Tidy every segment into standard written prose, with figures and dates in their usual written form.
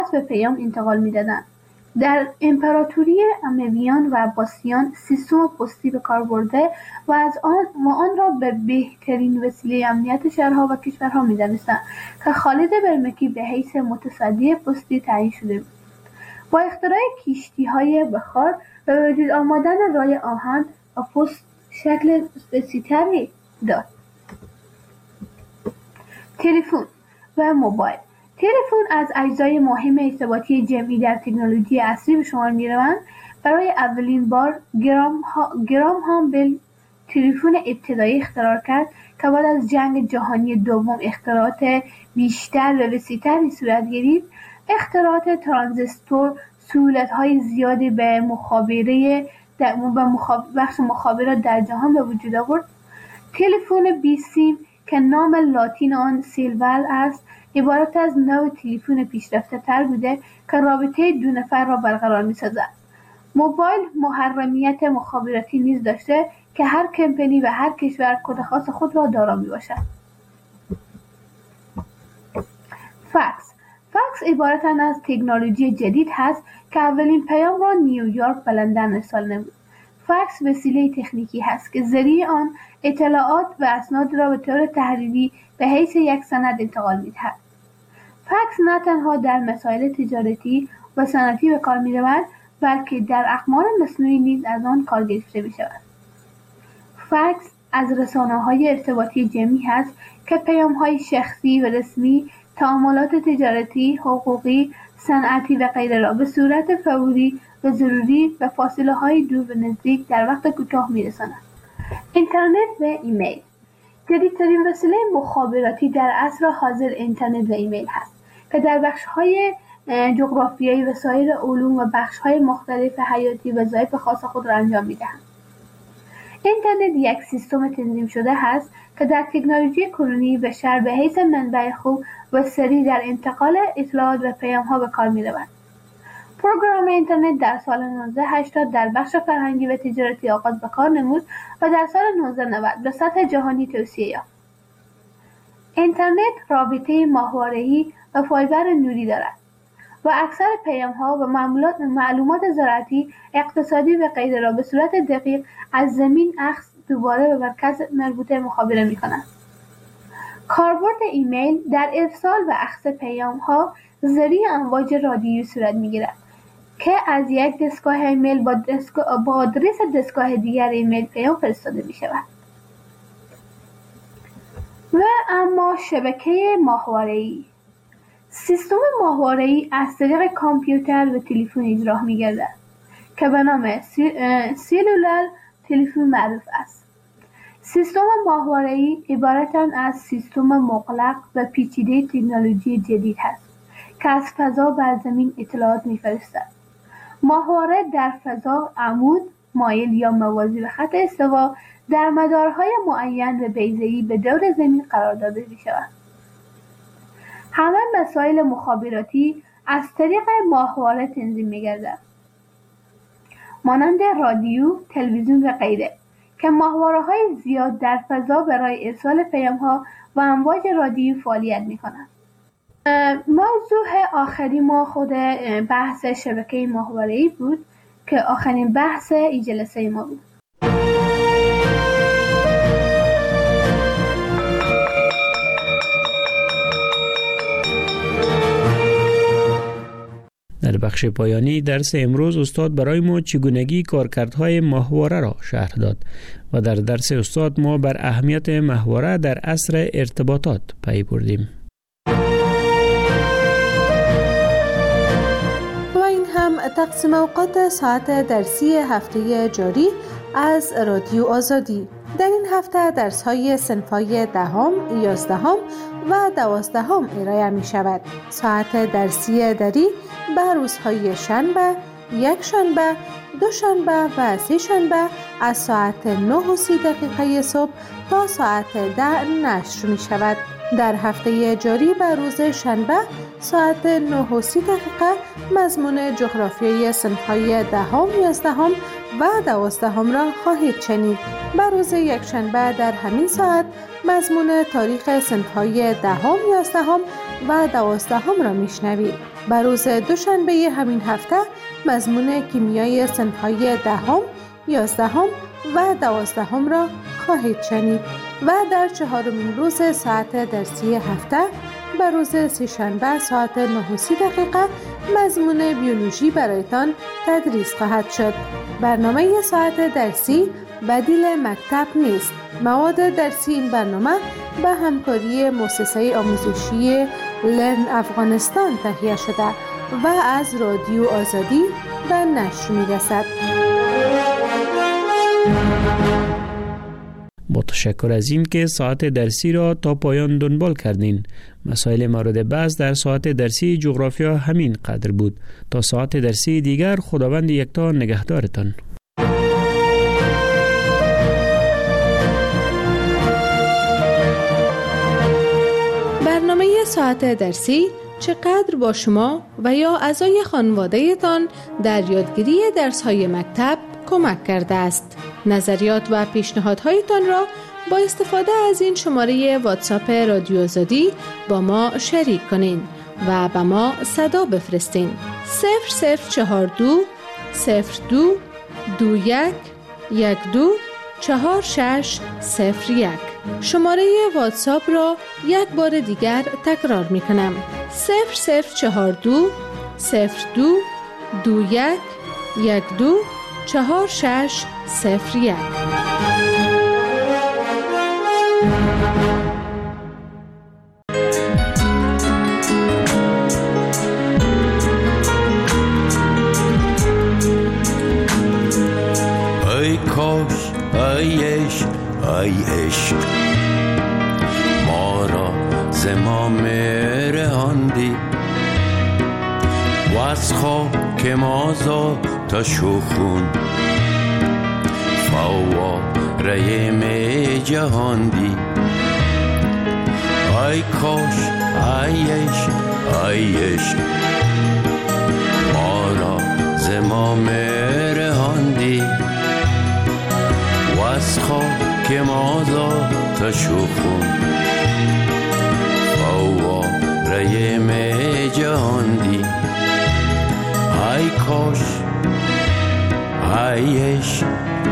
به پیام انتقال می‌دادند. در امپراتوری امویان و عباسیان سیستم پستی به کار برده و آن را به بهترین وسیله امنیت شهرها و کشورها می‌دانستند که خالد برمکی به حیث متصدی پستی تعیین شده بود. با اختراع کشتی‌های بخار به وجود آمدن راه آهن و پست شکل وسیع‌تری داد. تلفن و موبایل. تلفن از اجزای مهم ارتباطی جمعی در تکنولوژی عصری به شمار می‌روند. برای اولین بار گراهام بل تلفن ابتدایی اختراع کرد که بعد از جنگ جهانی دوم اختراعات بیشتر و وسیع‌تری صورت گرفت. اختراعات ترانزیستور سهولت‌های زیادی به بخش مخابرات در جهان به وجود آورد. تلفن 20 سیم که نام لاتین آن سیلور است، عبارت از نوع تلفن پیشرفته‌تر بوده که رابطه دو نفر را برقرار می‌سازد. موبایل محرمیت مخابراتی نیز داشته که هر کمپانی و هر کشور کد خاص خود را دارا میباشد. فکس عبارت از تکنولوژی جدید هست که اولین پیام را نیویورک به لندن ارسال نمود. فکس وسیله تکنیکی هست که ذریعه آن اطلاعات و اسناد را به طور تحریری به حیث یک سند انتقال می‌دهد. فکس نه تنها در مسائل تجارتی و صنعتی به کار می‌رود، بلکه در اقمار مصنوعی نیز از آن کار گرفته می‌شود. فکس از رسانه‌های ارتباطی جمعی هست که پیام‌های شخصی و رسمی، تعاملات تجارتی، حقوقی، صنعتی و غیره را به صورت فوری و ضروری و فاصله‌های دور و نزدیک در وقت کوتاه می‌رساند. اینترنت و ایمیل. جدیدترین وسیله مخابراتی در عصر حاضر اینترنت و ایمیل هست که در بخش‌های جغرافیایی و سایر علوم و بخش‌های مختلف حیاتی وظایف خاص خود را انجام می‌دهند. اینترنت یک سیستم تنظیم شده است که در تکنولوژی کنونی بشر به حیث منبع خوب و سریع در انتقال اطلاعات و پیام‌ها به کار می‌رود. پروگرام اینترنت در سال 1980 در بخش فرهنگی و تجارتی آغاز به کار نمود و در سال 1990 به سطح جهانی توسعه یافت. اینترنت رابطه ماهواره‌ای و فایبر نوری دارد و اکثر پیام‌ها و معلومات زراعتی، اقتصادی و غیره را به صورت دقیق از زمین اخذ دوباره به مرکز مربوطه مخابره می‌کند. کاربرد ایمیل در ارسال و اخذ پیام‌ها ذریع امواج رادیویی صورت می‌گیرد که از یک دستگاه ایمیل با آدرس دستگاه دیگر ایمیل پیام فرستاده می‌شود. و اما شبکه ماهواره‌ای. سیستم ماهواره‌ای از طریق کامپیوتر و تلفن اجرا می‌گردد که به نام سلولار تلفن معروف است. سیستم ماهواره‌ای عبارت از سیستم مغلق و پیچیده تکنولوژی جدید است که از فضا بر زمین اطلاعات می‌فرستد. ماهواره در فضا عمود، مایل یا موازی به خط استوا در مدارهای معین و بیضه‌ای به دور زمین قرار داده می‌شود. همه مسائل مخابراتی از طریق ماهواره تنظیم می‌گردد، مانند رادیو، تلویزیون و غیره که ماهواره‌های زیاد در فضا برای ارسال پیام‌ها و امواج رادیویی فعالیت می‌کنند. موضوع آخری ما خود بحث شبکه ماهواره‌ای بود که آخرین بحث این جلسه ما بود. در بخش پایانی درس امروز استاد برای ما چگونگی کارکردهای ماهواره را شرح داد و در درس استاد ما بر اهمیت ماهواره در عصر ارتباطات پی بردیم. و این هم تقسیم اوقات ساعت درسی هفته جاری از رادیو آزادی. در این هفته درس‌های صنف‌های 10ام، 11ام و 12ام ارائه می شود. ساعت درسی دری به روزهای شنبه، یک شنبه، دو شنبه و سه شنبه از ساعت 9:30 صبح تا ساعت 10 نشر می شود. در هفته جاری به روز شنبه ساعت 9:30 مضمون جغرافیای صنف‌های 10ام، 11ام و 12ام را خواهید شنید. بر روز یکشنبه در همین ساعت مضمون تاریخ صنف‌های 10ام، 11ام و 12ام را میشنوید. بر روز دوشنبه همین هفته مضمون کیمیای صنف‌های 10ام، 11ام و 12ام را خواهید شنید و در 4مین روز ساعت درسی هفته بر روز سه‌شنبه ساعت 9:30 مضمون بیولوژی برایتان تدریس خواهد شد. برنامه ساعت درسی بدیل مکتب نیست. مواد درسی این برنامه به همکاری مؤسسه آموزشی لرن افغانستان تهیه شده و از رادیو آزادی به نشر می‌رسد. متشکر از این که ساعت درسی را تا پایان دنبال کردین. مسائل مورد بحث در ساعت درسی جغرافیا همین قدر بود. تا ساعت درسی دیگر خداوند یکتا نگهدارتان. برنامه ساعت درسی چقدر با شما و یا اعضای خانواده‌تان در یادگیری درس‌های مکتب کمک کرده است. نظریات و پیشنهادهایتان را با استفاده از این شماره واتساپ رادیو آزادی با ما شریک کنین و به ما صدا بفرستین. 0042 02 21 12 4601. شماره واتساپ را یک بار دیگر تکرار می کنم. 0042 02 21 12 4601. ای کاش ای عشق ای عشق ما را ز ما رهاندی و از خاک ما تا شخون فواره می جهاندی. ای کاش ای عشق ای عشق ما را ز ما رهاندی و از خاک ما تا شخون فواره می جهاندی. ای کاش ای عشق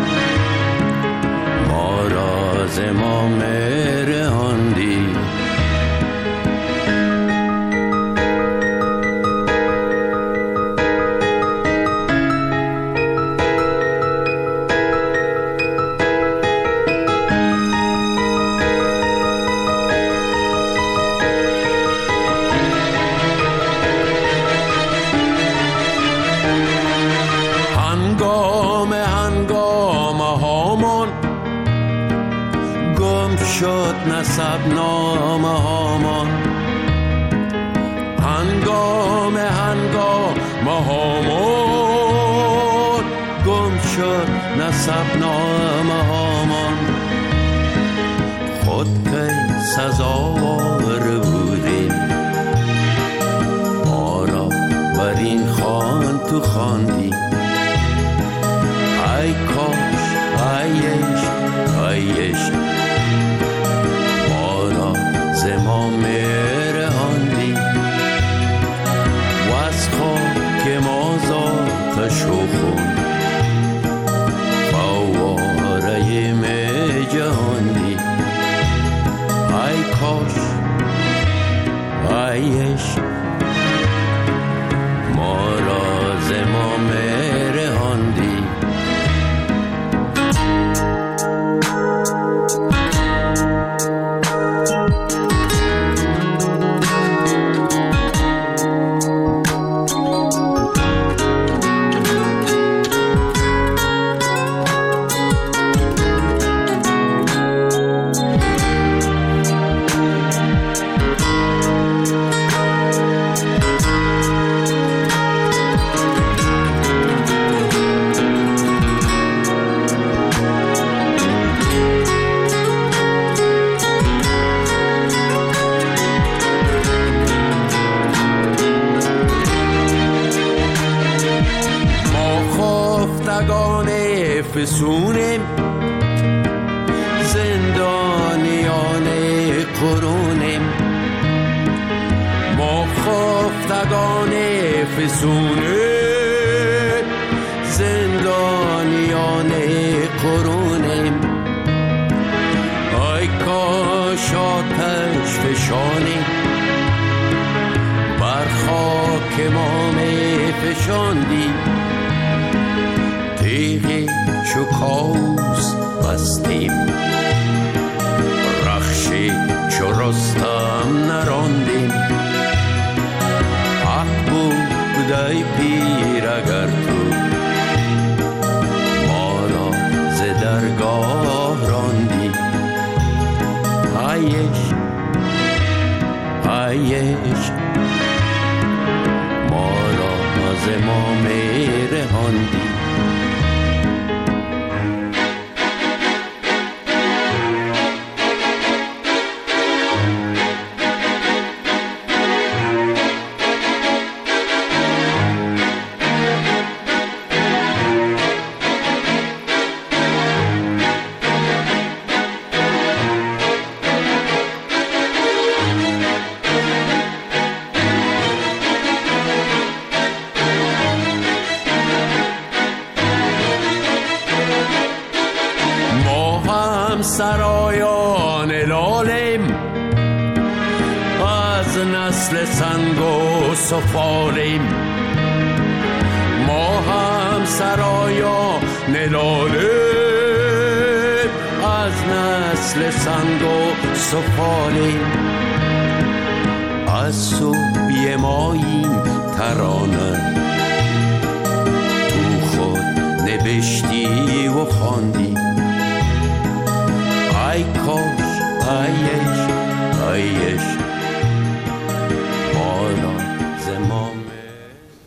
ما را ز ما رهاندی. نسب نامه هامان هنگام هامان گم شد نسب نامه هامان. خود که سزاوار بودیم ما را بر این خوان تو خواندی. ای کاش ای عشق ای عشق ز ما رهاندی و از خاک ما تا شخون فواره می جهاندی. ای کاش ای عشق ما را ز ما رهاندی. فسونیم، زندانیان قرونیم، ما خفتگان فسونیم، زندانیان قرونیم. ای کاش آتش فشانی بر خاک ما می فشاندی، تیغی چو کاوس بستیم، رخشی چو رستم نراندیم. حق بود ای پیر اگر تو ما را ز درگاه راندی. عیش عیش ما را ز ما میرهاندی. سرایان لالیم، از نسل سنگ و سفالیم. ما هم سرایان لالیم، از نسل سنگ و سفالیم. از سوی ما این ترانه تو خود نوشتی و خواندی. ای کاش